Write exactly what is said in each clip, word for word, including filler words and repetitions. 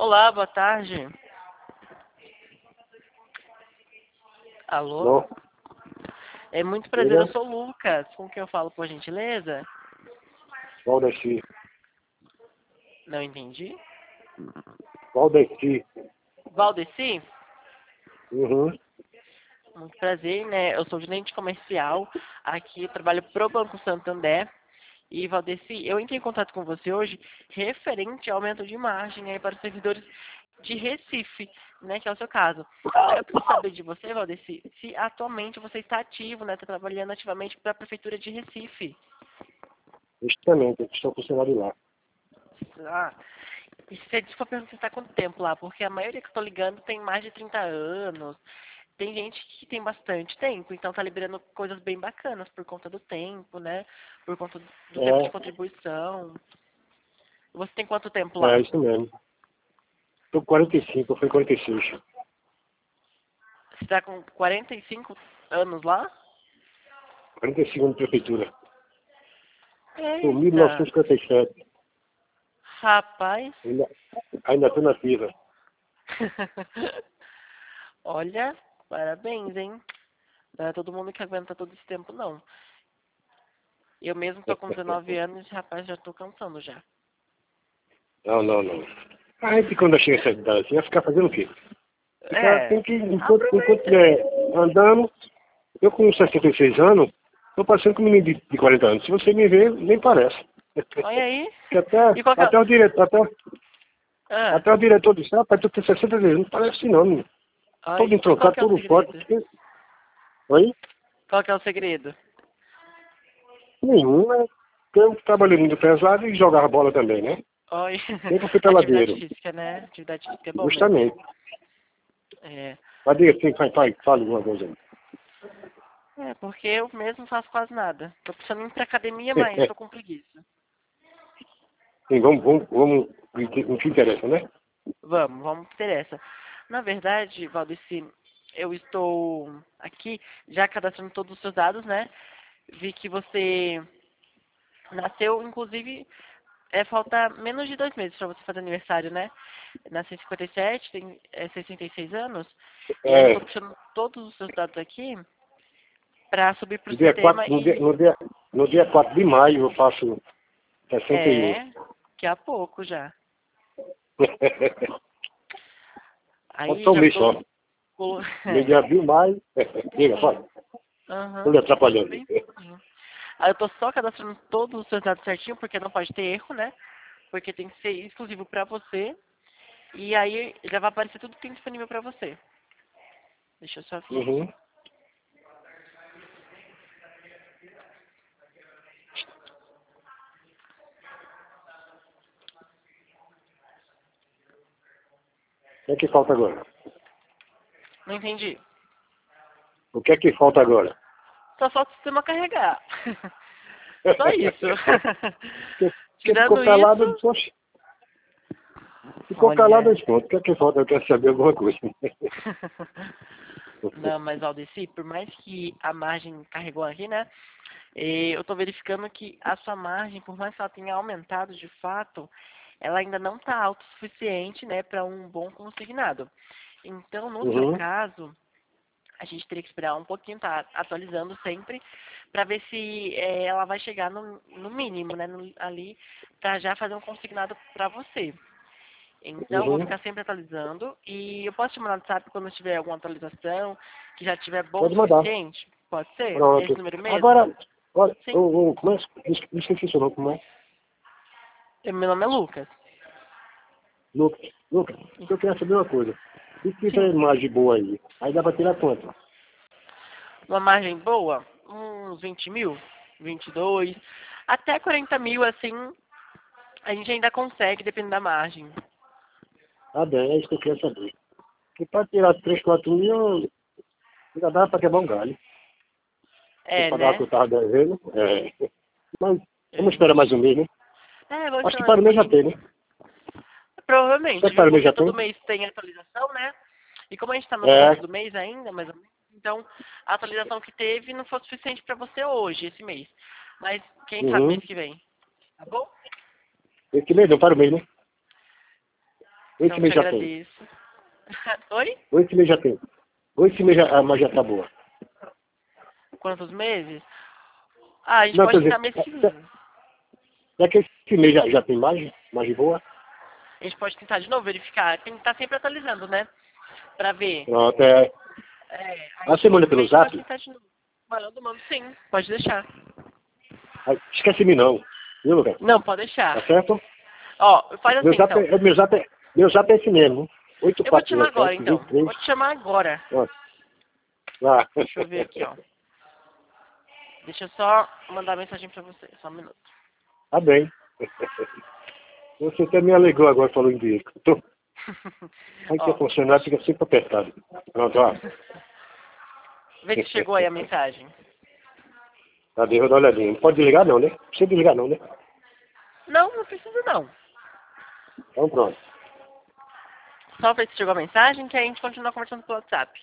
Olá, boa tarde. Alô? Alô? É muito prazer, eu Diga. sou o Lucas. Com quem eu falo, por gentileza? Valdeci. Não entendi. Valdeci. Valdeci? Uhum. Muito prazer, né? Eu sou gerente comercial. Aqui eu trabalho pro Banco Santander. E, Valdeci, eu entrei em contato com você hoje referente ao aumento de margem aí para os servidores de Recife, né? Que é o seu caso. Aí eu preciso saber de você, Valdeci, se atualmente você está ativo, né? Está trabalhando ativamente para a Prefeitura de Recife. Justamente, eu estou funcionário lá. Ah, e você desculpa perguntar se está há quanto tempo lá, porque a maioria que eu estou ligando tem mais de trinta anos. Tem gente que tem bastante tempo, então tá liberando coisas bem bacanas por conta do tempo, né? Por conta do do tempo de É, contribuição. Você tem quanto tempo é lá? isso mesmo. Estou com quarenta e cinco, eu fui quarenta e seis. Você tá com quarenta e cinco anos lá? quarenta e cinco na prefeitura. Estou em Eita! mil novecentos e cinquenta e sete. Rapaz! Ainda ainda estou nativa. Olha, parabéns, hein? Não é todo mundo que aguenta todo esse tempo, não. Eu mesmo tô com dezenove anos e, rapaz, já tô cansando já. Não, não, não. A gente quando chega essa idade assim, vai ficar fazendo o quê? Ficar, É, tem que, enquanto, enquanto aproveita. estiver andando, eu com sessenta e seis anos, estou parecendo com um menino de, de quarenta anos. Se você me ver, nem parece. Olha aí. Que até, E qual que é... até o diretor, até, Ah, até o diretor disse, rapaz, tu tem sessenta vezes, não parece assim não, menino. Todo ai, e qual entrocado, que é o todo forte. segredo? Oi? Qual que é o segredo? Nenhum, né? Eu trabalhei muito pesado e jogava bola também, né? Oi. Sempre fui Atividade peladeiro, física, né? Atividade física é bom mesmo. justamente. É. Mas diga assim, fale, fale, fale alguma coisa aí. É, porque eu mesmo faço quase nada. Tô precisando ir pra academia, mas tô com preguiça. Sim, vamos, vamos, vamos, o que o que interessa, né? Vamos, vamos que interessa. Na verdade, Valdeci, eu estou aqui já cadastrando todos os seus dados, né? Vi que você nasceu, inclusive, é, falta menos de dois meses para você fazer aniversário, né? Nasceu em cinquenta e sete, tem é, sessenta e seis anos. E aí eu É, tô puxando todos os seus dados aqui para subir pro no dia sistema quatro no dia, e no dia, no dia quatro de maio eu faço sessenta e um. é, que a pouco já. Aí Falta um já mês tô só. colo- Mês é, de abril, maio. Diga, fala. Estou aham, lhe atrapalhando. bem pouquinho. Aí eu tô só cadastrando todos os seus dados certinho, porque não pode ter erro, né? Porque tem que ser exclusivo para você. E aí já vai aparecer tudo que tem disponível para você. Deixa eu só vir aqui. Uhum. O que é que falta agora? Não entendi. O que é que falta agora? Só falta o sistema carregar. Só isso. Porque, porque ficou Tirando calado, isso, poxa, ficou calado olha. as contas. O que é que falta? Eu quero saber alguma coisa. Não, mas Aldeci, por mais que a margem carregou aqui, né? eh, Eu tô verificando que a sua margem, por mais que ela tenha aumentado de fato, ela ainda não está alto o suficiente, né, para um bom consignado. Então, no seu Uhum. caso, a gente teria que esperar um pouquinho, tá atualizando sempre, para ver se eh, ela vai chegar no, no mínimo, né, no- ali, para já fazer um consignado para você. Então, vou Uhum. ficar sempre atualizando e eu posso te mandar no WhatsApp quando tiver alguma atualização que já tiver bom o Pode mandar. suficiente? Pode ser? Esse Pronto. número mesmo? Agora, olha, Sim. o, o, como é, es- esqueci seu nome, como é? Meu nome é Lucas. Lucas. Lucas, eu quero saber uma coisa. Se tiver Sim. imagem boa aí, aí dá pra tirar quanto? Uma margem boa? Uns vinte mil? Vinte e dois. Até quarenta mil, assim, a gente ainda consegue, dependendo da margem. Ah, bem, é isso que eu queria saber. Porque para tirar três, quatro mil, ainda dá pra quebrar um galho. Vou É, pagar o que né? eu tava devendo. É. Mas Eu vamos esperar mais um imagino. mês, né? É, vou Acho esperar que mais para um o mês já pouquinho. tem, né? Será Provavelmente, que viu? para o mês Porque já todo tem? mês tem atualização, né? E como a gente está no começo É. do mês ainda, mais ou menos, então a atualização que teve não foi suficiente para você hoje, esse mês. Mas quem sabe mês Uhum. que vem, tá bom? Esse mês não, para o mês, né? Oito Então, meses te já tem. agradeço. Oi? Oito meses já tem. Oito meses já, a margem já tá boa. Quantos meses? Ah, a gente Não, pode quer tentar dizer, mês que é, vem. é que esse mês já, já tem margem? Margem boa? A gente pode tentar de novo verificar. Tem que estar sempre atualizando, né? Pra ver. Pronto, é. É, Ah, aí você mês manda que vem pelo a gente pode zap? tentar de novo. Mando, mando sim. Pode deixar. Ah, esquece-me não. Viu, Lucas? Não, pode deixar. Tá certo? Ó, faz Meu assim zap então. é, meu zap é, meu zap é esse mesmo. oito Eu vou te quatro chamar zero agora sete, então. vinte e três. Vou te chamar agora. Pronto. Lá. Deixa eu ver aqui, ó. Deixa eu só mandar mensagem pra você. Só um minuto. Tá bem. Você até me alegrou agora falando disso. Tô... Aí que é Ó, funcionário fica sempre apertado. Pronto, ó. vê se chegou aí a mensagem. Cadê? Vou dar uma olhadinha. Não pode desligar não, né? Não precisa desligar não, né? Não, não precisa não. Então pronto. Só ver se chegou a mensagem que aí a gente continua conversando pelo WhatsApp.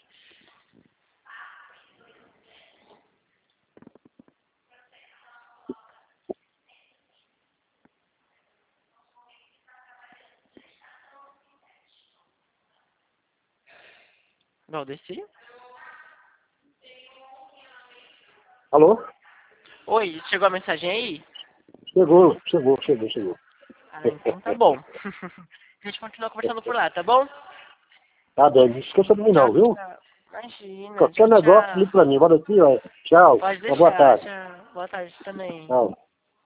Valdeci? Alô? Oi, chegou a mensagem aí? Chegou, chegou, chegou, chegou. Ah, então tá bom. A gente continua conversando por lá, tá bom? Tá bem, não esqueça de mim Tchau, não, viu? tchau. Imagina, Qualquer tchau, negócio, tchau. liga pra mim. Bora aqui, ó. Tchau. Pode Uma boa deixar, tarde. tchau. Boa tarde também. Tchau.